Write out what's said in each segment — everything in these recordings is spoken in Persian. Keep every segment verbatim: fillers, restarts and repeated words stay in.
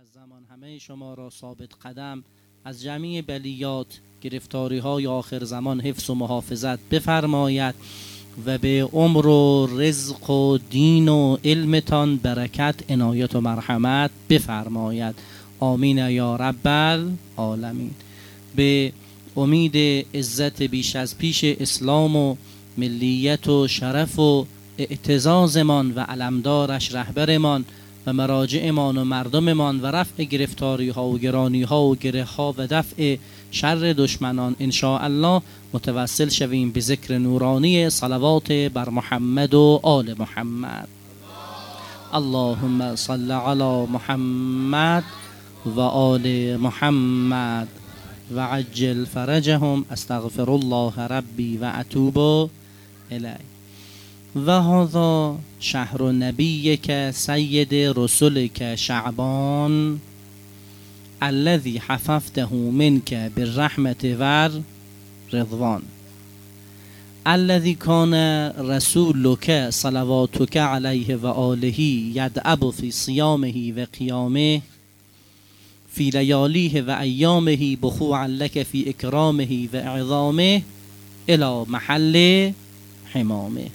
از زمان همه شما را ثابت قدم از جمیع بلیات گرفتاری های آخر زمان حفظ و محافظت بفرماید و به عمر و رزق و دین و علمتان برکت عنایت و مرحمت بفرماید. آمین یا رب العالمین. به امید عزت بیش از پیش اسلام و ملیت و شرف و اعتزازمان و علمدارش رهبرمان و مراجعمان و مردممان و رفع گرفتاری ها و گرانی ها و گره ها و دفع شر دشمنان ان شاء الله متوسل شویم به ذکر نورانی صلوات بر محمد و آل محمد. اللهم صل علی محمد و آل محمد و عجل فرجهم. استغفر الله ربی و اتوب الیه. و هذا شهر نبیک سید رسولک شعبان الذي حففته منك بالرحمة والرضوان الذي كان رسولك صلواتك عليه وآله يدأب في صيامه وقيامه في لياليه وأيامه بخوعا لك في إكرامه وإعظامه إلى محل حمامه.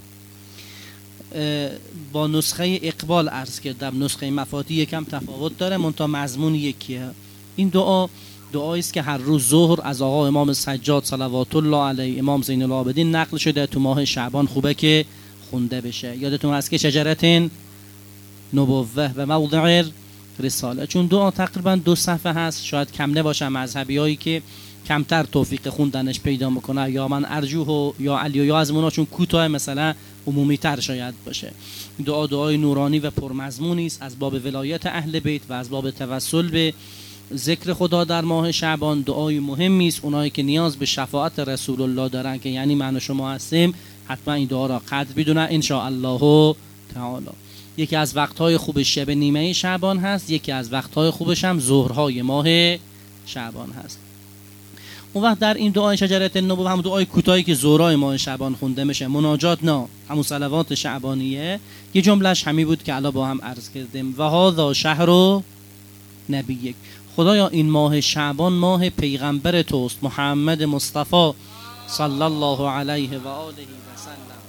با نسخه اقبال عرض کردم، نسخه مفاتیح یکم تفاوت داره منتها مضمون یکیه. این دعا دعایی است که هر روز ظهر از آقا امام سجاد صلوات الله علیه امام زین العابدین نقل شده تو ماه شعبان خوبه که خونده بشه. یادتون هست که شجرت نبوه و موضع رساله، چون دعا تقریبا دو صفحه هست، شاید کم نباشه مذهبی هایی که کمتر توفیق خوندنش پیدا میکنه، یا من ارجوه یا علی یا از مونا چون کوتاه مثلا عمومی تر شاید باشه. دعا دعای نورانی و پرمضمونی است از باب ولایت اهل بیت و از باب توسل به ذکر خدا در ماه شعبان. دعای مهمی است. اونایی که نیاز به شفاعت رسول الله دارن که یعنی من و شما هستیم حتما این دعا را قدر بدونن ان شاء الله تعالی. یکی از وقت‌های خوب شب نیمه شعبان هست، یکی از وقت‌های خوبش هم ظهرهای ماه شعبان هست. اون وقت در این دعای شجرت النبوه هم دعای کوتاهی که ظهرای ماه شعبان خونده میشه، مناجات نه، همون صلوات شعبانیه، یه جملهش همین بود که الان با هم عرض کردیم. و هذا شهر نبیک. خدایا این ماه شعبان ماه پیغمبر توست محمد مصطفی صلی الله علیه و آله و سلم،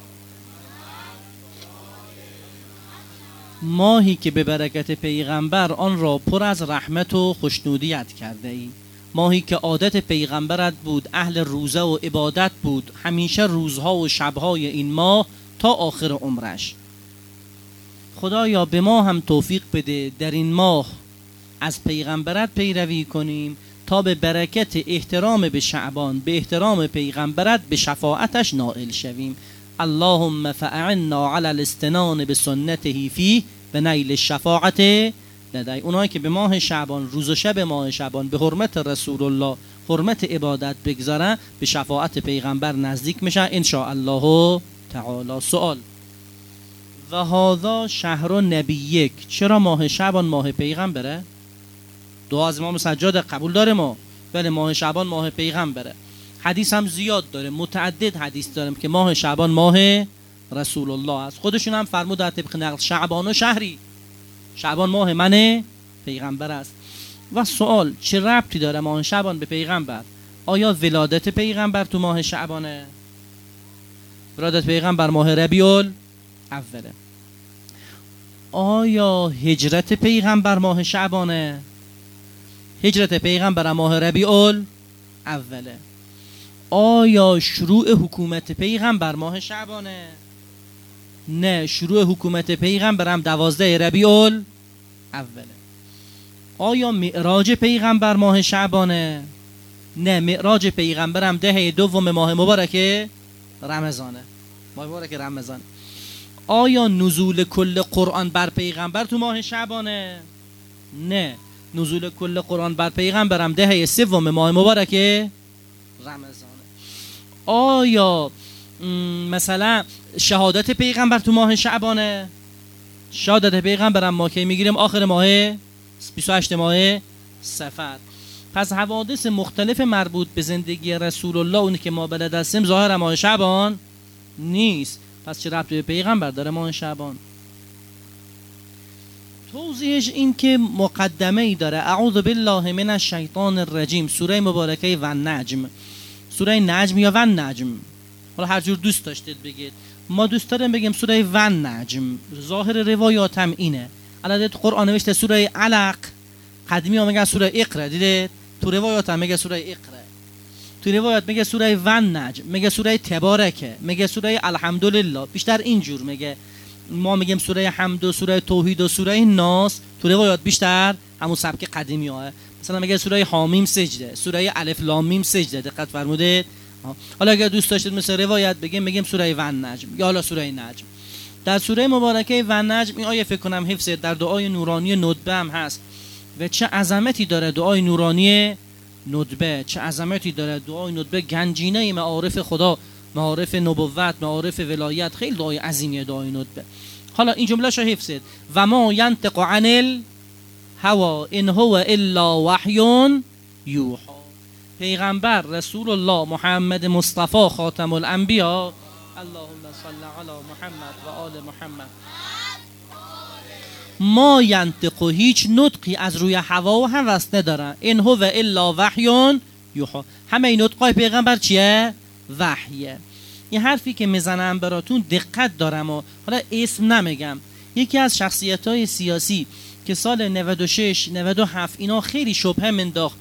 ماهی که به برکت پیغمبر آن را پر از رحمت و خوشنودیت کرده ای، ماهی که عادت پیغمبرت بود اهل روزه و عبادت بود، همیشه روزها و شبهای این ماه تا آخر عمرش. خدایا به ما هم توفیق بده در این ماه از پیغمبرت پیروی کنیم تا به برکت احترام به شعبان، به احترام پیغمبرت، به شفاعتش نائل شویم. اللهم فاعنا علی الاستنان بسنته فی و نیل الشفاعت لدی. اونایی که به ماه شعبان، روز و شب ماه شعبان به حرمت رسول الله، حرمت عبادت بگذارن، به شفاعت پیغمبر نزدیک میشن ان شاء الله تعالی. سوال: و هذا شهر نبیک، چرا ماه شعبان ماه پیغمبره؟ دعا از امام سجاد قبول داره ما، ولی ماه شعبان ماه پیغمبره. حدیث هم زیاد داره، متعدد حدیث داریم که ماه شعبان ماه رسول الله است. خودشون هم فرمود در طبق نقل شعبان و شهری، شعبان ماه من پیغمبر است. و سوال: چه ربطی داره ماه شعبان به پیغمبر؟ آیا ولادت پیغمبر تو ماه شعبانه؟ ولادت پیغمبر ماه ربیع الاوله. آیا هجرت پیغمبر ماه شعبانه؟ هجرت پیغمبر ماه ربیع الاوله. آیا شروع حکومت پیغمبر ماه شعبانه؟ نه، شروع حکومت پیغمبر هم دوازده ربیع الاوله. آیا معراج پیغمبر ماه شعبانه؟ نه، معراج پیغمبر هم دهه دوم ماه مبارک رمضانه، ماه مبارک رمضان. آیا نزول کل قرآن بر پیغمبر تو ماه شعبانه؟ نه، نزول کل قرآن بر پیغمبر هم دهه سوم ماه مبارک رمضانه. آیا مثلا شهادت پیغمبر تو ماه شعبانه؟ شهادت پیغمبر هم ما که میگیریم آخر ماه بیست و هشت ماه صفر. پس حوادث مختلف مربوط به زندگی رسول الله اونی که ما بلد هستیم ظاهر ماه شعبان نیست. پس چه ربطی به پیغمبر داره ماه شعبان؟ توضیحش این که مقدمه ای داره. اعوذ بالله من الشیطان الرجیم، سوره مبارکه و نجم، سوره نجم یا و نجم، حالا هر جور دوست داشتید بگید. ما دوست داریم بگیم سوره و نجم، ظاهر روایات هم اینه. الان تو قرآن نوشته سوره علق، قدیمی ها میگن سوره اقرا، دیده تو روایات هم میگه سوره اقرا، تو روایات میگه سوره و نجم، میگه سوره تبارکه، میگه سوره الحمدلله، بیشتر اینجور میگه. ما میگیم سوره حمد و سوره توحید و سوره ناس، تو روایات بیشتر همون سبک قدیمی ها. مثلا میگه سوره حامیم سجده، سوره الف لام میم سجده، دقت فرمودید. حالا اگر دوست داشتید مثل روایت بگیم بگیم سوره و نجم یا حالا سوره نجم. در سوره مبارکه و نجم این آیه فکر کنم حفظ در دعای نورانی ندبه هم هست و چه عظمتی داره دعای نورانی ندبه، چه عظمتی داره دعای ندبه، گنجینه معارف خدا، معارف نبوت، معارف ولایت، خیلی دعای عظیمیه دعای ندبه. حالا این جمله شو حفظید، و ما ینطق عن الهوا ان هو الا وحی یوحی. پیغمبر رسول الله محمد مصطفی خاتم الانبیا، اللهم صل علی محمد و آل محمد، ما ینطق، هیچ نطقی از روی هوا و هوس ندارن، ان هو الا وحی یوحی. همه این نطقای پیغمبر چیه؟ وحیه. این حرفی که میزنم براتون دقت دارم و حالا اسم نمیگم. یکی از شخصیت‌های سیاسی که سال نود و شش نود و هفت اینا خیلی شبهه منداخت،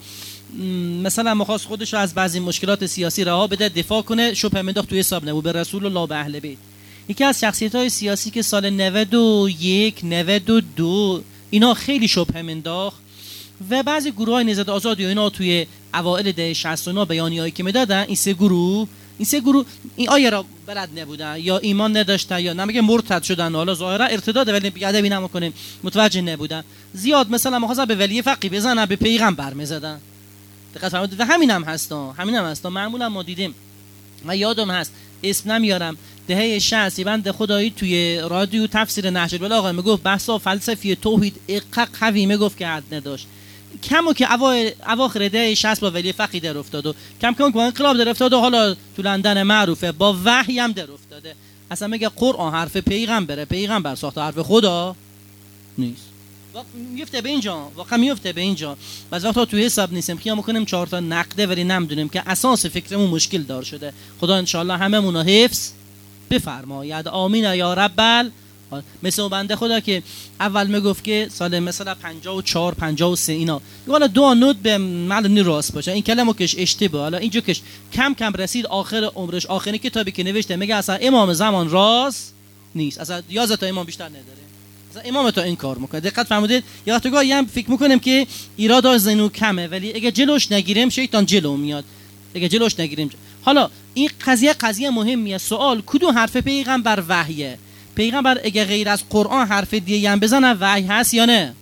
مثلا مخواست خودش رو از بعضی مشکلات سیاسی رها بده، دفاع کنه، شبهه منداخت توی حساب نبود به رسول الله به اهل بیت. یکی از شخصیت‌های سیاسی که سال نود و یک نود و دو اینا خیلی شبهه منداخت و بعضی گروه‌های نهضت آزادی و اینا توی اوایل دهه شصت و نه بیانیه‌ای که میدادن، این سه گروه این سه گروه این آیه را بلد نبودن یا ایمان نداشتن یا نمیگه مرتد شدن، حالا ظاهرا ارتداد ولی بیادبی نمی‌کنیم، متوجه نبودن. زیاد مثلا می‌خواستن به ولی فقیه بزنن، به پیغمبر می‌زدن. دقت فرمودید. و همین هم هستا، همین هم هستا معمولا ما دیدیم. و یادم هست اسم نمیارم دهه شصت یه بنده خدایی توی رادیو تفسیر نهج البلاغه میگفت بحثا فلسفی توحید اقق قوی میگفت که حد نداشت. کمو که اواخر دهه شصت با ولی فقیه در افتاد و کم کم با انقلاب در افتاد و حالا تو لندن معروفه با وحی هم در افتاده. اصلا میگه قرآن حرف پیغمبره، پیغمبر ساخته، حرف خدا نیست. میفته به اینجا، واقعا میفته به اینجا. بعضی وقتا توی حساب نیستیم خیام میکنیم چهار تا نقده ولی نمیدونیم که اساس فکرمون مشکل دار شده. خدا ان شاء الله هممون رو حفظ بفرماید، آمین یا رب. مثل بنده خدا که اول میگفت که سال مثلا پنجاه و چهار پنجاه و سه اینا حالا دو نوت به معلومی راست باشه، این کلمه کش اشتباه، حالا اینجا کش کم کم رسید آخر عمرش، آخرین کتابی که نوشته میگه اصلا امام زمان راست نیست، اصلا یازده تا امام بیشتر نداره، اصلا امام تا این کار میکنه. دقت فرمودید. یا وقتی گاهی هم فکر میکنیم که ایراد زنو کمه ولی اگه جلوش نگیریم شیطان جلو میاد، اگه جلوش نگیریم. حالا این قضیه قضیه مهمیه. سوال کدوم حرف پیغمبر وحیه؟ پیغمبر اگه غیر از قرآن حرف دیگه هم بزنه وحی هست یا نه؟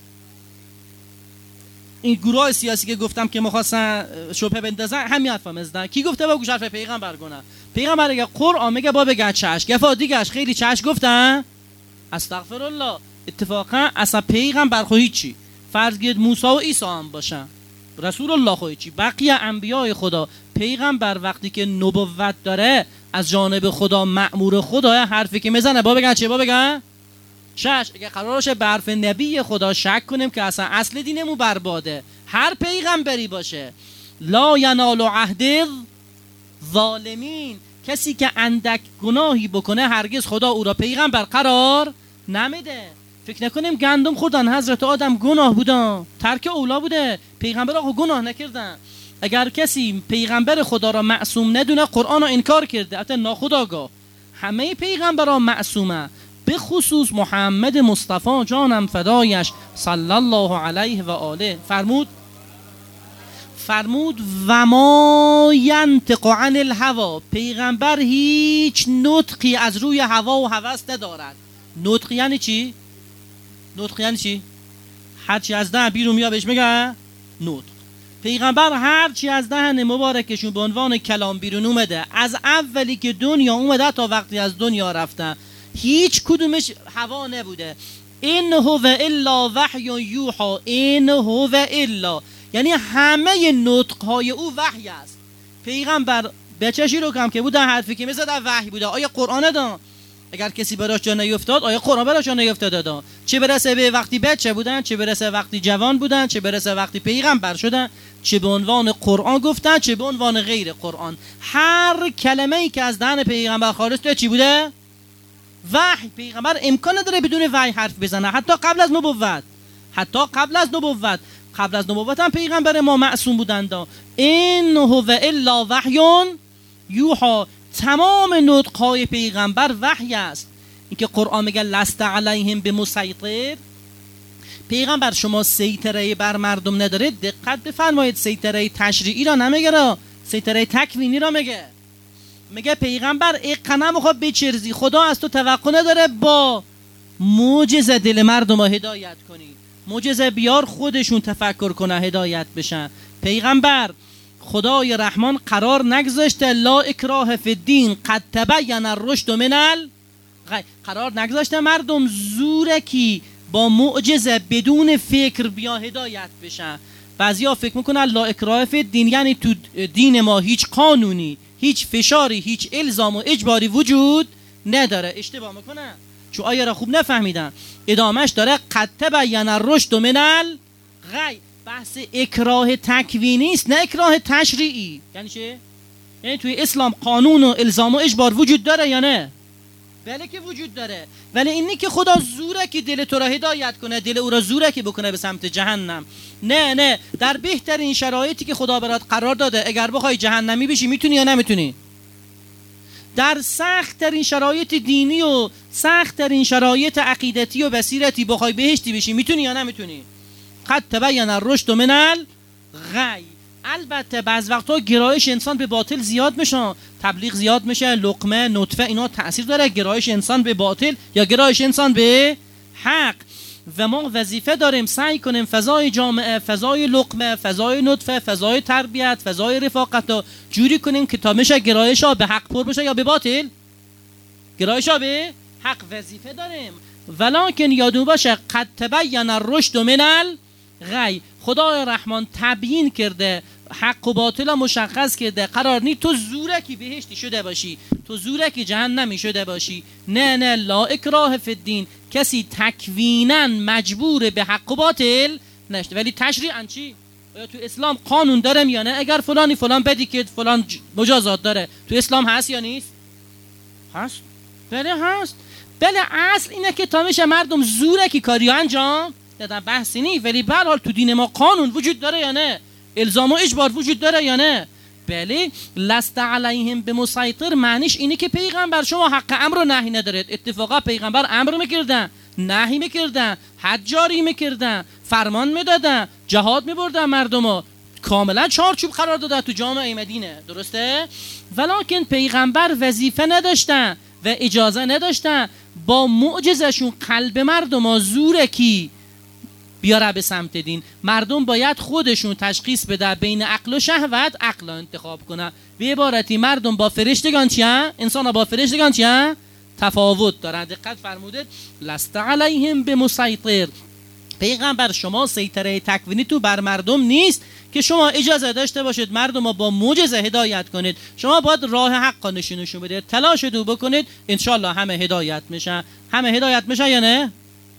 این گروه سیاسی که گفتم که می‌خواستن شبهه بندازن همین حرفا مزدن. کی گفته با گوش حرف پیغمبر گونه؟ پیغمبر اگه قرآن میگه با بگه چش، گفا دیگهش خیلی چش گفتن. استغفر الله. اتفاقا اصلا پیغمبر خو هیچی، فرض گید موسی و عیسی هم باشن، رسول الله خو هیچی، بقیه انبیاء خدا، پیغمبر وقتی که نبوت داره از جانب خدا مأمور خدا، حرفی که میزنه با بگن چه؟ با بگن شش. اگه قرارشه به حرف نبی خدا شک کنیم که اصلا اصل دینمون برباده، هر پیغمبری باشه، لا ینال عهد ظالمین، کسی که اندک گناهی بکنه هرگز خدا او را پیغمبر قرار نمیده. فکر نکنیم گندم خوردن حضرت آدم گناه بودن، ترک اولا بوده، پیغمبر آقا گناه نکردن. اگر کسی پیغمبر خدا را معصوم ندونه قرآن را انکار کرده، البته ناخودآگاه. همه پیغمبران معصومه، به خصوص محمد مصطفی جانم فدایش صلی الله علیه و آله. فرمود فرمود و ما ینطق عن الهوا، پیغمبر هیچ نطقی از روی هوا و هوس ندارد. نطق یعنی چی؟ نطق یعنی چی؟ هرچی از دهن بیرون میاد بهش میگه نطق. پیغمبر هرچی از دهن مبارکشون به عنوان کلام بیرون اومده، از اولی که دنیا اومده تا وقتی از دنیا رفتن، هیچ کدومش هوا نبوده. این هو الا وحی یوحی، این هو الا یعنی همه نطقهای او وحی است. پیغمبر بچشی رو کم که بوده حرفی که میزد وحی بوده. آیا قرآن دان؟ اگر کسی براش جا نیفتاد آیا قرآن براش جا نیفتاده دا؟ چه برسه به وقتی بچه بودن، چه برسه وقتی جوان بودن، چه برسه وقتی پیغمبر شدن، چه به عنوان قرآن گفتن، چه به عنوان غیر قرآن. هر کلمه ای که از دهن پیغمبر خارج شده چی بوده؟ وحی. پیغمبر امکان نداره بدون وحی حرف بزنه، حتی قبل از نبوت. حتی قبل از نبوت قبل از نبوت هم پیغمبر ما معصوم بودند. این هو الا وحی یوحی. تمام نطقهای پیغمبر وحی است. اینکه قرآن میگه لست علیهم بمسیطر، پیغمبر شما سیطره بر مردم نداره. دقت بفرمایید، سیطره تشریعی را نمیگه، سیطره تکوینی را میگه. میگه پیغمبر اقنم خواب بچرزی، خدا از تو توقع نداره با معجزه دل مردم رو هدایت کنی، معجزه بیار خودشون تفکر کنه هدایت بشن. پیغمبر خدای رحمان قرار نگذاشته لا اکراه فی الدین قد تبین الرشد من الغی، قرار نگذاشته مردم زورکی با معجزه بدون فکر بیا هدایت بشن. بعضیا فکر میکنن لا اکراه فی الدین یعنی تو دین ما هیچ قانونی، هیچ فشاری، هیچ الزام و اجباری وجود نداره. اشتباه میکنن، چون آیه را خوب نفهمیدن. ادامهش داره قد تبین الرشد من الغی. بحث اکراه تکوینی است، نه اکراه تشریعی. یعنی چه؟ یعنی توی اسلام قانون و الزام و اجبار وجود داره یا نه؟ بله که وجود داره، ولی اینی که خدا زوره که دل تو را هدایت کنه، دل او را زوره که بکنه به سمت جهنم. نه نه، در بهترین شرایطی که خدا برات قرار داده اگر بخوای جهنمی بشی میتونی یا نمیتونی؟ در سخت ترین شرایط دینی و سخت ترین شرایط عقیدتی و بصیرتی بخوای بهشتی بشی میتونی یا نمیتونی؟ قد تبین الرشد من الغی. البته بعض وقتا گرایش انسان به باطل زیاد میشه، تبلیغ زیاد میشه، لقمه، نطفه، اینا تأثیر داره. گرایش انسان به باطل یا گرایش انسان به حق. و ما وظیفه داریم سعی کنیم فضای جامعه، فضای لقمه، فضای نطفه، فضای تربیت، فضای رفاقت رو جوری کنیم که تا میشه گرایش ها به حق پر بشه یا به باطل. گرایش ها به حق وظیفه داریم. ولکن یادون باشه قد تبین الرشد من الغی. خدای رحمان تبیین کرده، حق و باطل مشخص کرده. قرار نی تو زورکی بهشتی شده باشی، تو زورکی جهنمی شده باشی. نه نه، لا اکراه فی الدین. کسی تکویناً مجبور به حق و باطل نشده. ولی تشریعاً چی؟ آیا تو اسلام قانون دارم یا نه؟ اگر فلانی فلان بدی که فلان مجازات داره، تو اسلام هست یا نیست؟ هست. بله هست. بله اصل اینه که تا میشه مردم زورکی کاریو انجام دادن، بحثی نی. ولی به هر حال تو دین ما قانون وجود داره یا نه؟ الزام و اجبار وجود داره یا نه؟ بله. لست علیهم بمسیطر معنیش اینه که پیغمبر شما حق امر و نهی ندارید. اتفاقا پیغمبر امر میکردن، نهی میکردن، حد جاری میکردن، فرمان میدادن، جهاد میبردن مردمو، کاملا چارچوب قرار دادن تو جامعه مدینه. درسته؟ ولکن پیغمبر وظیفه نداشتن و اجازه نداشتن با معجزشون قلب مردم زورکی بیاره به سمت دین. مردم باید خودشون تشخیص بده بین عقل و شهوت، عقل انتخاب کنن. به عبارتی مردم با فرشتگان چی هن؟ انسان ها با فرشتگان چی هن؟ تفاوت دارن. دقت فرمودید لست علیهم بمسیطر. پیغمبر شما سیطره تکوینی تو بر مردم نیست که شما اجازه داشته باشید مردم ها با معجزه هدایت کنید. شما باید راه حق نشونشون بدید، تلاش دو بکنید، انشالله همه هدایت میشن. همه هدایت میشن یا نه؟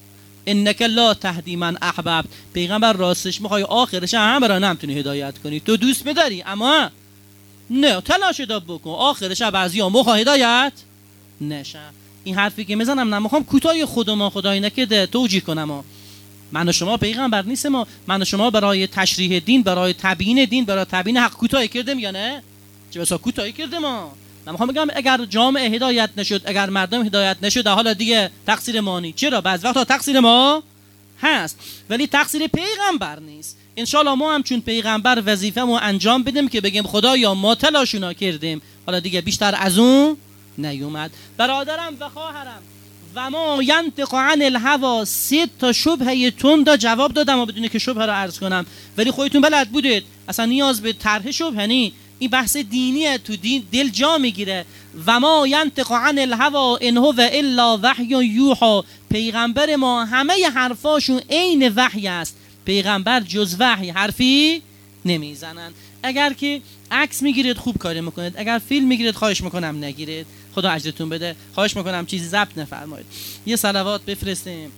انک لا تهدی من احببت. پیغمبر راستش میخوای آخرش همه را نمیتونی هدایت کنی. تو دوست میداری اما نه، تلاش دو بکن، آخرش بعضیا میخوای هدایت نشه. این حرفی که میزنم نمیخوام کوتاه خودم خدای نکده توجیه کنم. من و شما پیغمبر نیستم، ما من و شما برای تشریح دین، برای تبیین دین، برای تبیین حق کوتاهی کردیم یا نه؟ چه بسا کوتاهی کردیم ما. من میخوام بگم اگر جامعه هدایت نشد، اگر مردم هدایت نشد، حالا دیگه تقصیر ما نیست. چرا؟ بعض وقتا تقصیر ما هست ولی تقصیر پیغمبر نیست. انشالله ما هم چون پیغمبر وظیفه‌مو انجام بدیم که بگیم خدایا ما تلاشونا کردیم، حالا دیگه بیشتر از اون نیومد. برادرم و خواهرم و ما ینطق عن الهوا، سه تا شبهه تند جواب دادم و بدون که شبهه رو عرض کنم، ولی خودتون بلد بودید اصلا نیاز به طرح شبهه نی. این بحث دینیه، تو دین دل جا میگیره. و ما ینطق عن الهوا ان هو الا وحی یوحی. پیغمبر ما همه حرفاشون عین وحی است. پیغمبر جز وحی حرفی نمیزنن. اگر که عکس میگیرید خوب کاری میکنید، اگر فیلم میگیرید خواهش میکنم نگیرید. خدا اجرتون بده. خواهش میکنم چیزی ضبط نفرمایید. یه صلوات بفرستیم.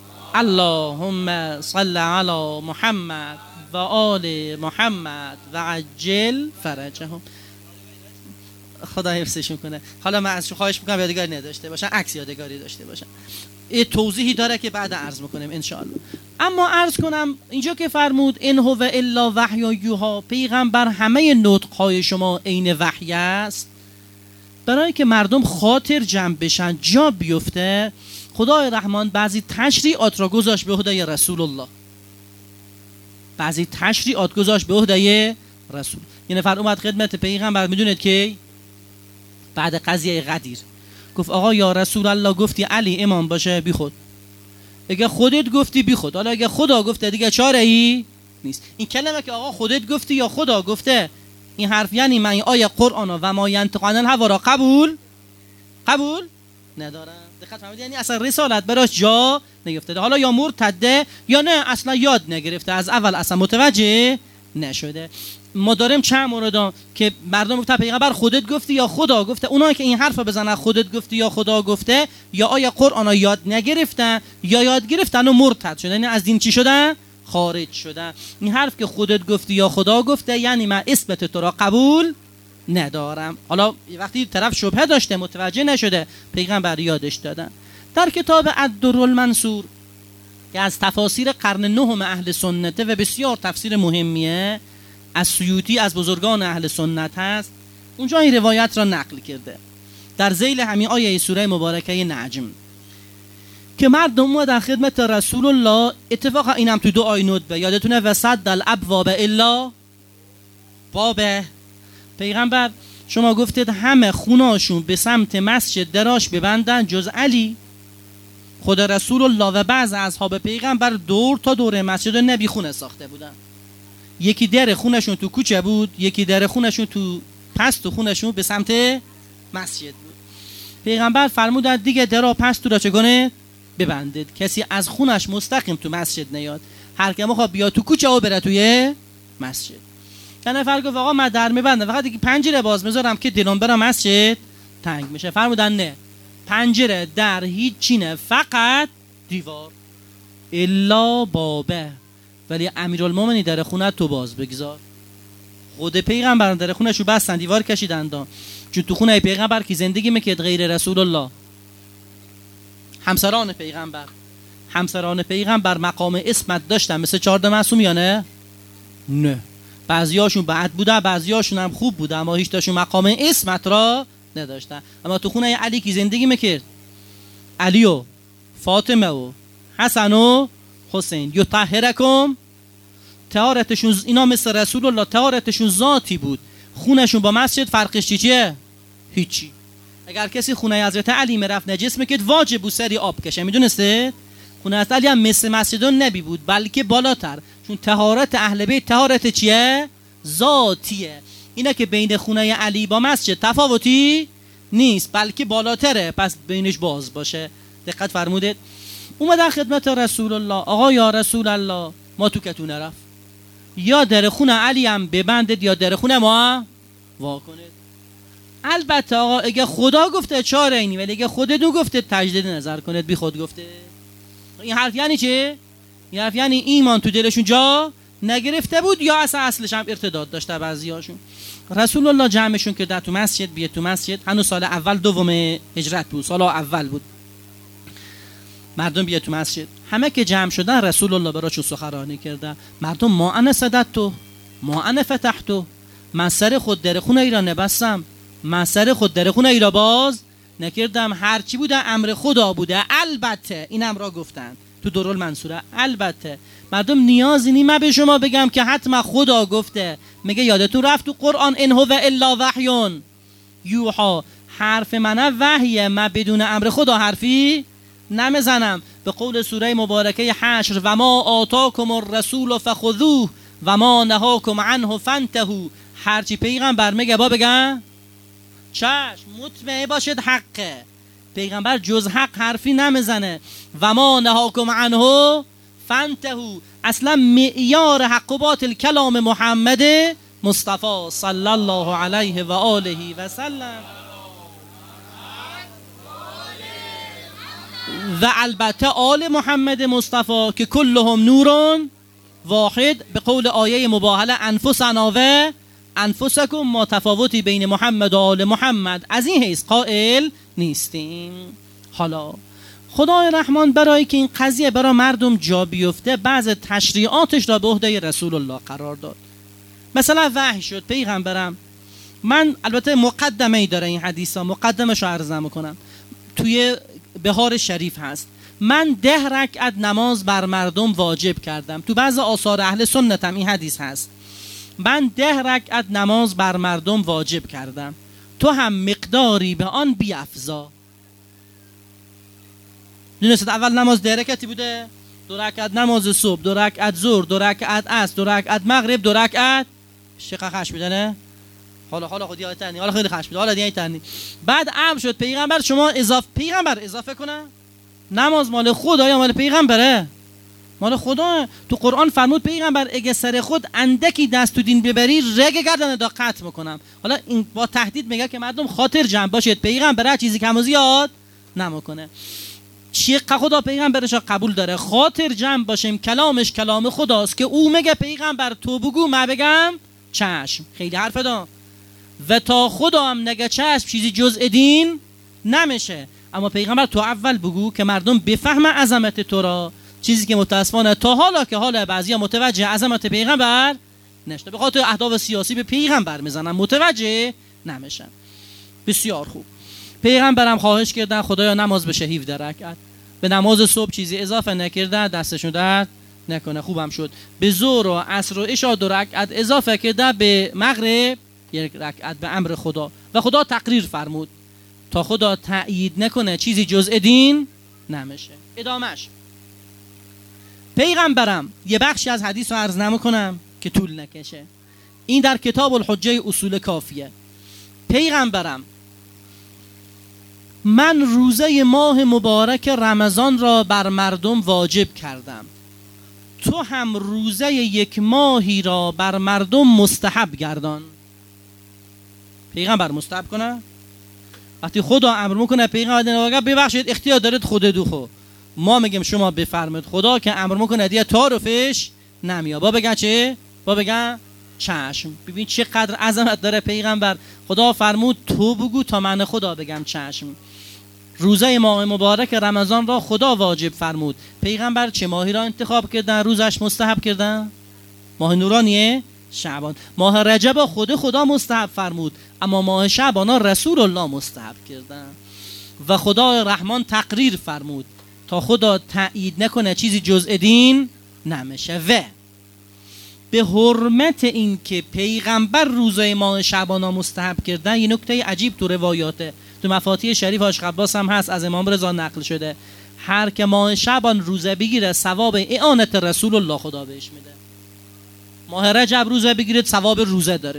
اللهم صل علی محمد و آل محمد و عجل فرجهم. خدا حفظشون کنه. حالا من از خواهش میکنم یادگاری نداشته باشن، عکس یادگاری داشته باشن. یه توضیحی داره که بعد عرض میکنیم ان شاء الله. اما عرض کنم اینجا که فرمود ان هو الا وحی یوحی، پیغمبر همه نطقهای شما عین وحی است، برای که مردم خاطر جمع بشن، جا بیفته، خدای رحمان بعضی تشریعات را گذاشت به عهده رسول الله. بعضی تشریعات گذاشت به عهده رسول. یه نفر اومد خدمت پیغمبر، میدونید که بعد قضیه غدیر گفت آقا یا رسول الله گفتی علی امام باشه، بی خود. اگه خودت گفتی بی خود، حالا اگه خدا گفته دیگه چاره ای نیست. این کلمه که آقا خودت گفتی یا خدا گفته، این حرف یعنی من این آیه قرآن و ما ینطق عن الهوا را قبول قبول ندارم. دقت فرمودید؟ یعنی اصلا رسالت براش جا نگرفته. حالا یا مرتده یا نه اصلا یاد نگرفته، از اول اصلا متوجه نشده. ما داریم چند مورد که مردم گفتن پیغمبر خودت گفتی یا خدا گفته. اونایی که این حرفو بزنن خودت گفتی یا خدا گفته، یا آیه قرآن یاد نگرفتن یا یاد گرفتن و مرتد شدن، یعنی از دین چی شدن؟ خارج شدن. این حرف که خودت گفتی یا خدا گفته یعنی من اثبات تو را قبول ندارم. حالا وقتی طرف شبهه داشته متوجه نشده، پیغمبر یادش دادن. در کتاب الدرالمنصور که از تفاسیر قرن نهم اهل سنته و بسیار تفسیر مهمیه، از سیوطی از بزرگان اهل سنت هست، اونجا این روایت را نقل کرده در ذیل همین آیه سوره مبارکه نجم که مردم اومدن خدمت رسول الله. اتفاقا اینم تو دو آیه نوت به یادتونه، وسد الابواب الا بابه. پیغمبر شما گفتید همه خوناشون به سمت مسجد دراش ببندن جز علی. خود رسول الله و بعض اصحاب پیغمبر دور تا دور مسجد نبی خونه ساخته بودن. یکی در خونشون تو کوچه بود، یکی در خونشون تو پس تو خونشون به سمت مسجد بود. پیغمبر فرمودن دیگه درا پس تو را چگونه ببندید، کسی از خونش مستقیم تو مسجد نیاد، هر کی میخواد بیا تو کوچه و بره توی مسجد. یه نفر گفت آقا من در میبندم فقط دیگه پنجره باز میذارم که دلم برم مسجد تنگ میشه. فرمودن نه، پنجره در هیچ چینه، فقط دیوار الا بابه. ولی امیرالمومنین در خونه تو باز بگذار. خود پیغمبر در خونه‌شو بستن، دیوار کشیدن دا. چون تو خونه پیغمبر کی زندگی میکرد غیر رسول الله؟ همسران پیغمبر همسران پیغمبر مقام اسمت داشتن مثل چهارده معصوم یا نه؟ نه. بعضیاشون بد بودن، بعضیاشون هم خوب بودن، اما هیچ تاشون مقام اسمت را نداشتن. اما تو خونه علی کی زندگی میکرد؟ علی و فاطمه و حسن و حسین. یطهرکم، طهارتشون اینا مثل رسول الله طهارتشون ذاتی بود. خونشون با مسجد فرقش چیه؟ هیچی. اگر کسی خونه حضرت علی میرفت نجس میکرد واجب بود سری آب کشه. میدونسته؟ خونه حضرت علی هم مثل مسجد نبی بود بلکه بالاتر، چون طهارت اهل بیت طهارت چیه؟ ذاتیه. اینا که بین خونه علی با مسجد تفاوتی نیست بلکه بالاتره، پس بینش باز باشه. دقت فرمودید؟ اومدن خدمت رسول الله، آقا یا رسول الله ما تو کتو نرفت، یا در خونه علی هم ببندید یا در خونه ما وا کنید. البته آقا اگه خدا گفته چاره اینی، ولی اگه خودتون گفته تجدید نظر کنید، بی خود گفته. این حرف یعنی چه؟ این حرف یعنی ایمان تو دلشون جا نگرفته بود یا اصلا اصلش هم ارتداد داشته بعضیاشون. رسول الله جمعشون که در تو مسجد بیاد تو مسجد، هنوز سال اول دوم هجرت بود، سال اول بود، مردم بیاد تو مسجد. همه که جمع شدن رسول الله براشون سخنرانی کرده. مردم ما انا صددتو ما انا فتحتو، من سر خود در خونه ای را نبستم، من سر خود در خونه ای را باز نکردم، هرچی بوده امر خدا بوده. البته اینم را گفتن تو دورالمنصوره، البته مردم نیازی نیمه به شما بگم که حتما خدا گفته. میگه یادتون رفت تو قرآن ان هو الا وحی یوحی، حرف منه وحیه، من بدون امر خدا حرفی نمیزنم. به قول سوره مبارکه حشر و ما آتاکم الرسول فخذوه و ما نهاکم عنه فانتهوا، هرچی پیغمبر میگه با بگن چشم، مطمئن باشید حقه. پیغمبر جز حق حرفی نمیزنه. و ما نهاکم عنه فانتهوا، اصلا معیار حق و باطل کلام محمد مصطفی صلی الله علیه و آله و سلم. و البته آل محمد مصطفی که کلهم نورون واحد، به قول آیه مباهله انفسنا و انفسکم، ما تفاوتی بین محمد و آل محمد از این حیث قائل نیستیم. حالا خدای رحمان برای که این قضیه برای مردم جا بیفته بعض تشریعاتش را به عهده رسول الله قرار داد. مثلا وحی شد پیغمبرم، من البته مقدمه ای داره این حدیث ها، مقدمش رو عرض میکنم، توی بهار شریف هست، من ده رکعت نماز بر مردم واجب کردم. تو بعض آثار اهل سنت هم این حدیث هست، من ده رکعت نماز بر مردم واجب کردم، تو هم مقداری به آن بیافزا. دونستید اول نماز ده رکعتی بوده؟ دو رکعت نماز صبح، دو رکعت ظهر، دو رکعت عصر، دو رکعت مغرب، دو رکعت شقه خش میده نه؟ حالا حالا خودی آیت تنی، حالا خیلی خش میده، حالا دیگه تنی. بعد امر شد پیغمبر شما اضافه، پیغمبر اضافه کنه نماز مال خدا یا مال پیغمبره؟ مال خدا. تو قرآن فرمود پیغمبر اگه سر خود اندکی دست تو دین ببری رگ گردن دا قطع میکنم. حالا این با تهدید میگه که مردم خاطر جمع باشید، پیغمبر چیزی کم و زیاد نمیکنه. چیه خدا پیغمبرش قبول داره، خاطر جمع باشیم، کلامش کلام خداست که او میگه پیغمبر تو بگو ما بگم چشم. خیلی حرف دا و تا خدا هم نگه چشم چیزی جزء دین نمیشه. اما پیغمبر تو اول بگو که مردم بفهم عظمت تو را، چیزی که متاسفانه تا حالا که حالا بعضیا متوجه عظمت پیغمبر نشده، به خاطر اهداف سیاسی به پیغمبر میزنن متوجه نمیشن. بسیار خوب. پیغمبرم خواهش کردن خدایا نماز بشه هفده رکعت، به نماز صبح چیزی اضافه نکردن، دستشون درد نکنه، خوبم شد. به ظهر و عصر و عشا دو رکعت اضافه کرده، به مغرب یک رکعت به امر خدا، و خدا تقریر فرمود تا خدا تأیید نکنه چیزی جزء دین نمیشه. ادامش پیغمبرم یه بخشی از حدیث رو عرض نمیکنم که طول نکشه، این در کتاب الحجه اصول کافیه. پیغمبرم من روزه ماه مبارک رمضان را بر مردم واجب کردم، تو هم روزه یک ماهی را بر مردم مستحب گردان. پیغمبر مستحب کنه؟ وقتی خدا امر میکنه پیغمبر ببخشید اختیار دارید خودت دو، ما میگیم شما بفرمایید، خدا که امر میکنه دیگه تعارفش نمیاد، با بگن چه؟ با بگن چشم. ببین چقدر عظمت داره پیغمبر. خدا فرمود تو بگو تا من خدا بگم چشم. روزه ماه مبارک رمضان را خدا واجب فرمود، پیغمبر چه ماهی را انتخاب کردن روزش مستحب کردن؟ ماه نورانیه شعبان. ماه رجب خود خدا مستحب فرمود، اما ماه شعبان رسول الله مستحب کردن و خدا رحمان تقریر فرمود تا خدا تأیید نکنه چیزی جزء دین نمیشه. و به حرمت این که پیغمبر روزه ماه شعبان مستحب کردن، یه نکته عجیب تو روایاته، تو مفاتیح شریف حاج عباس هم هست، از امام رضا نقل شده، هر که ماه شعبان روزه بگیره ثواب اعانت رسول الله خدا بهش میده. ماه رجب روزه بگیرید ثواب روزه دارید،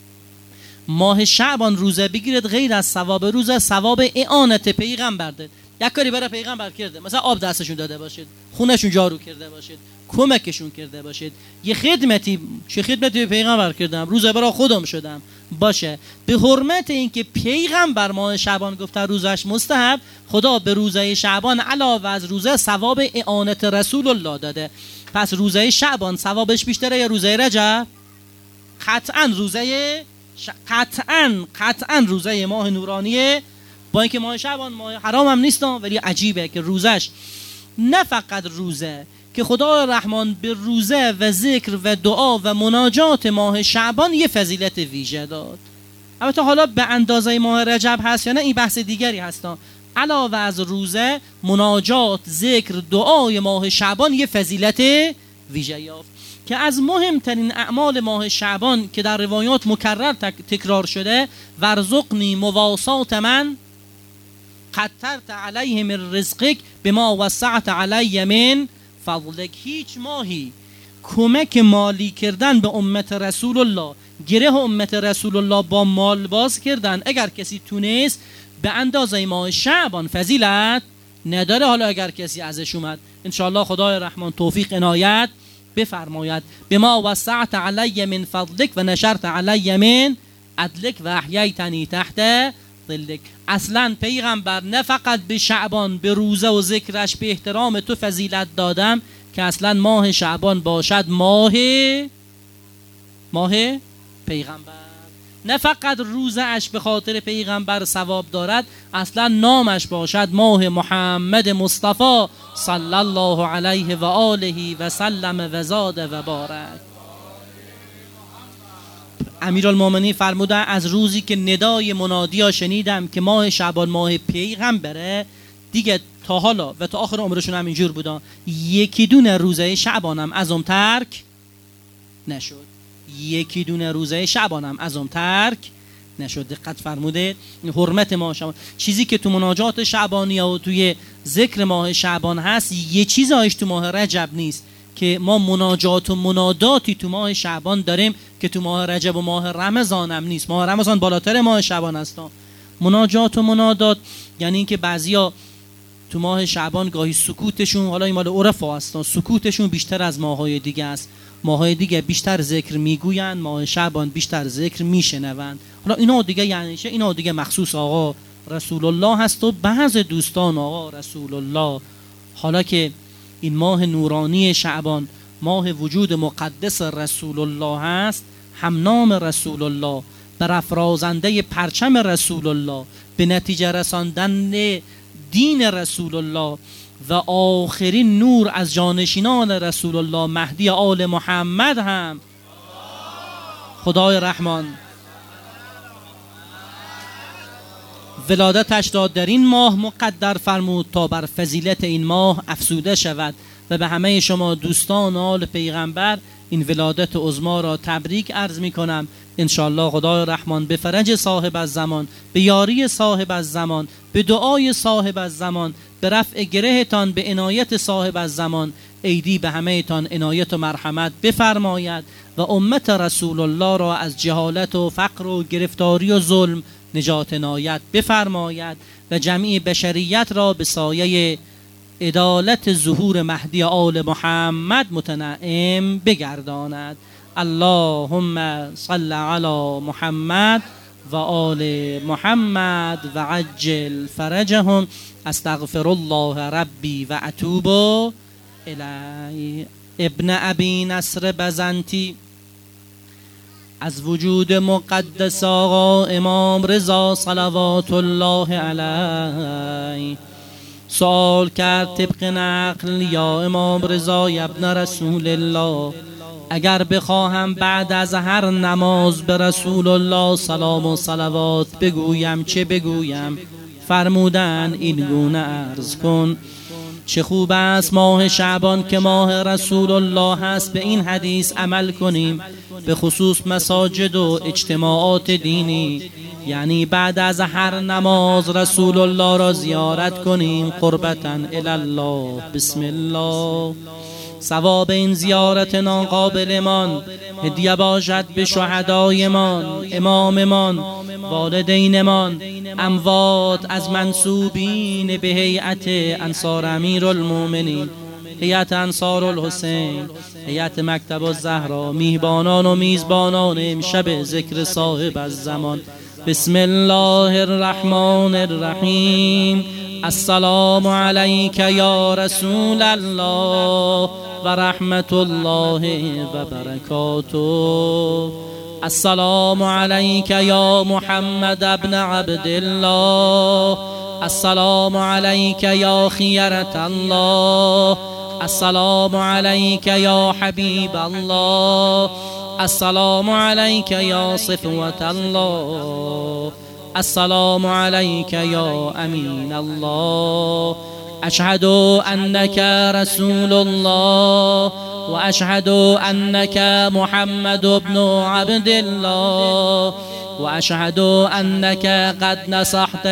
ماه شعبان روزه بگیرید غیر از ثواب روزه ثواب اعانت پیغمبر دارید. یک کاری برای پیغمبر کرده، مثلا آب دستشون داده باشید، خونشون جارو کرده باشید، کمکشون کرده باشید، یه خدمتی، چه خدمتی به پیغمبر کردم، روزه برای خودم شدم باشه، به حرمت اینکه پیغمبر ماه شعبان گفته روزش مستحب، خدا به روزه شعبان علاوه از روزه ثواب اعانت رسول الله داده. پس روزه شعبان ثوابش بیشتره یا روزه رجب؟ قطعا روزه ش... قطعا قطعا روزه ماه نورانیه، با اینکه ماه شعبان ماه حرام هم نیست، ولی عجیبه که روزش نه فقط روزه که خدا رحمان به روزه و ذکر و دعا و مناجات ماه شعبان یه فضیلت ویژه داد. البته حالا به اندازه ماه رجب هست یا نه این بحث دیگری هست. علاوه از روزه، مناجات، ذکر، دعای ماه شعبان یه فضیلت ویژه یافت که از مهمترین اعمال ماه شعبان که در روایات مکرر تکرار شده، ورزقنی مواسات من قدرت علیه من رزقک بما وسعت علی من فضلک. هیچ ماهی کمک مالی کردن به امت رسول الله، گره امت رسول الله با مال باز کردن، اگر کسی تونست به اندازه ماه شعبان فضیلت نداره. حالا اگر کسی ازش اومد انشاءالله خدای رحمان توفیق عنایت بفرماید. بما وسعت علی من فضلک و نشرت علی من عدلک و احییتنی تحت ظلک. اصلا پیغمبر نه فقط به شعبان به روزه و ذکرش به احترام تو فضیلت دادم که اصلا ماه شعبان باشد ماه ماه پیغمبر، نه فقط روزه اش به خاطر پیغمبر ثواب دارد، اصلا نامش باشد ماه محمد مصطفی صلی الله علیه و آله و سلم و زاد و بارک. امیرالمومنین فرمودن از روزی که ندای منادیا شنیدم که ماه شعبان ماه پیغمبره، دیگه تا حالا و تا آخر عمرشون هم اینجور بودن، یکی دونه روزه شعبانم ازم ترک نشد. یکی دونه روزه شعبانم ازم ترک نشد. دقت فرموده حرمت ماه شعبان، چیزی که تو مناجات شعبانی و توی ذکر ماه شعبان هست یه چیزایش تو ماه رجب نیست، که ما مناجات و مناداتی تو ماه شعبان داریم که تو ماه رجب و ماه رمضان هم نیست. ماه رمضان بالاتر ماه شعبان هست. مناجات و منادات یعنی اینکه بعضیا تو ماه شعبان گاهی سکوتشون، حالا این مال عرفا هستن، سکوتشون بیشتر از ماهای دیگه است. ماهای دیگه بیشتر ذکر میگوین، ماه شعبان بیشتر ذکر میشنوند. حالا اینا دیگه یعنی چه؟ اینا دیگه مخصوص آقا رسول الله هست و بعض دوستان آقا رسول الله. حالا که این ماه نورانی شعبان ماه وجود مقدس رسول الله هست، هم نام رسول الله، برافرازنده پرچم رسول الله، به نتیجه رساندن دین رسول الله و آخرین نور از جانشینان رسول الله مهدی آل محمد هم خدای رحمان ولادتش را در این ماه مقدر فرمود تا بر فضیلت این ماه افزوده شود و به همه شما دوستان آل پیغمبر این ولادت عظما را تبریک عرض می کنم. انشاءالله خدای رحمان به فرج صاحب از زمان، به یاری صاحب از زمان، به دعای صاحب از زمان، به رفع گرهتان، به عنایت صاحب از زمان ایدی به همه تان عنایت و مرحمت بفرماید و امت رسول الله را از جهالت و فقر و گرفتاری و ظلم نجات عنایت بفرماید و جمعی بشریت را به سایه عدالت ظهور مهدی آل محمد متنعم بگرداند. اللهم صل علی محمد و آل محمد و عجل فرجهم. استغفر الله ربی و اتوب الیه. ابن ابی نصر بزنتی از وجود مقدس آقا امام رضا صلوات الله علیه سوال کرد طبق نقل: یا امام رضا ابن رسول الله، اگر بخواهم بعد از هر نماز به رسول الله سلام و صلوات بگویم چه بگویم؟ فرمودن این گونه عرض کن: چه خوب است ماه شعبان که ماه رسول الله هست به این حدیث عمل کنیم، به خصوص مساجد و اجتماعات دینی، یعنی بعد از هر نماز رسول الله را زیارت کنیم قربتاً الله. بسم الله. ثواب این زیارت ناقابلمان هدیه باشد به شهدایمان، اماممان، والدینمان، اموات از منسوبین به هیئت انصار امیرالمومنین، هیئت انصار الحسین، هیئت مکتب الزهرا، میهبانان و میزبانان امشب ذکر صاحب از زمان. بسم الله الرحمن الرحیم. السلام علیک یا رسول الله و رحمت الله و برکاته. السلام علیک یا محمد ابن عبدالله. السلام علیک یا خیرة الله. السلام علیک یا حبیب الله. السلام علیک یا صفوة الله. السلام علیک یا امین الله. اشهد انک رسول الله و اشهد انک محمد بن عبد الله و اشهد انک قد نصحت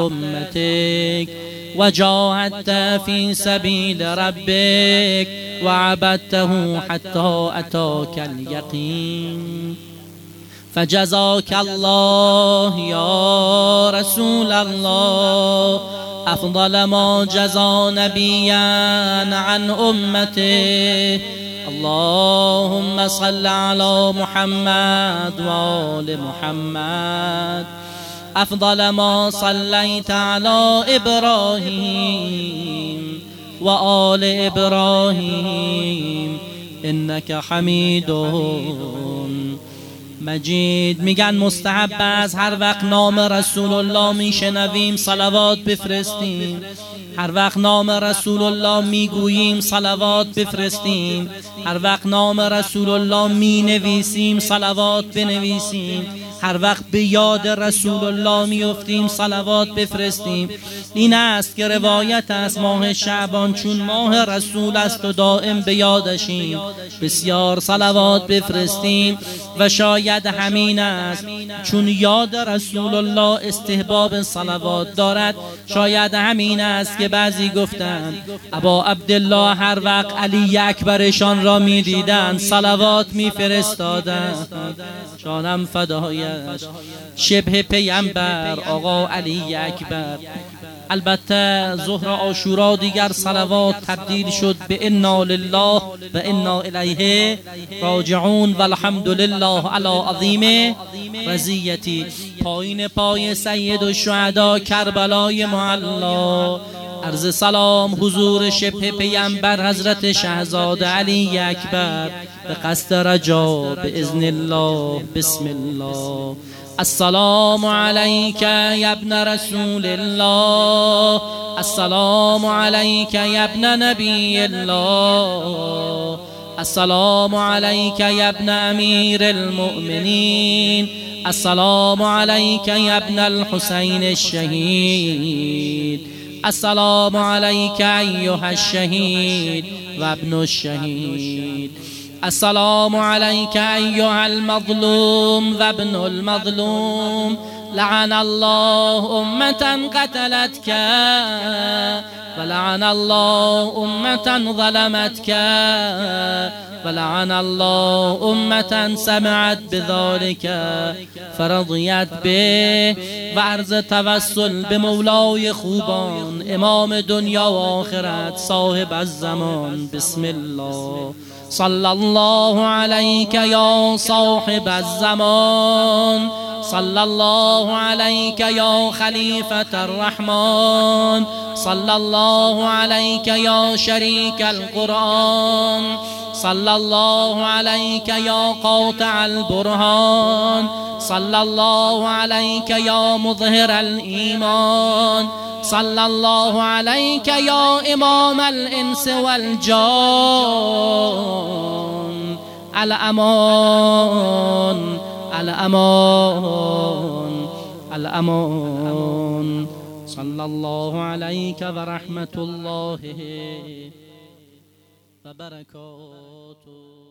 لامتک و جاهدت فی سبیل ربک و عبدته حتی اتاک الیقین. فجزاك الله یا رسول الله افضل ما جزا نبیا عن امته. اللهم صل على محمد و آل محمد افضل ما صلیت علی ابراهیم و آل ابراهیم انک حمید مجید. میگن مستحب است هر وقت نام رسول الله میشنویم صلوات بفرستیم، هر وقت نام رسول الله میگوییم صلوات بفرستیم، هر وقت نام رسول الله مینویسیم صلوات بنویسیم، هر وقت به یاد رسول الله میافتیم صلوات بفرستیم. این است که روایت است ماه شعبان چون ماه رسول است و دائم به یادشیم بسیار صلوات بفرستیم. و شاید همین است چون یاد رسول الله استحباب صلوات دارد، شاید همین است که بعضی گفتند ابا عبدالله هر وقت علی اکبرشان را میدیدند صلوات میفرستادند. جانم فدایش شبه پیامبر آقا علی اکبر. البته ظهر عاشورا دیگر صلوات تبدیل شد به انا لله و انا الیه راجعون و الحمد لله علی عظیم رضیتی. پایین پای سید الشهدا کربلای معلا عرض سلام حضور شبه پیامبر حضرت شهزاده علی اکبر به قصد رجا باذن الله. بسم الله. السلام علیک یا ابن رسول الله، السلام علیک یا ابن نبی الله، السلام علیک یا ابن امیر المؤمنین، السلام علیک یا ابن الحسین الشهید، السلام علیک ایها الشهید و ابن الشهید، السلام علیک ایها المظلوم و ابن المظلوم. لعن الله امة قتلتك ولعن الله امة ظلمتك ولعن الله امة سمعت بذلك فرضیت به. و عرض توسل به مولای خوبان امام دنیا و آخرت صاحب الزمان. بسم الله. صلی الله علیک یا صاحب الزمان، صلی الله علیک یا خلیفة الرحمن، صلی الله علیک یا شریک القرآن، صلی الله علیک یا قاطع البرهان، صلی الله علیک یا مظهر الایمان، صلی الله علیک یا امام الانس والجان. الامان الامان الامان. صلی الله علیک و رحمت الله و برکاته.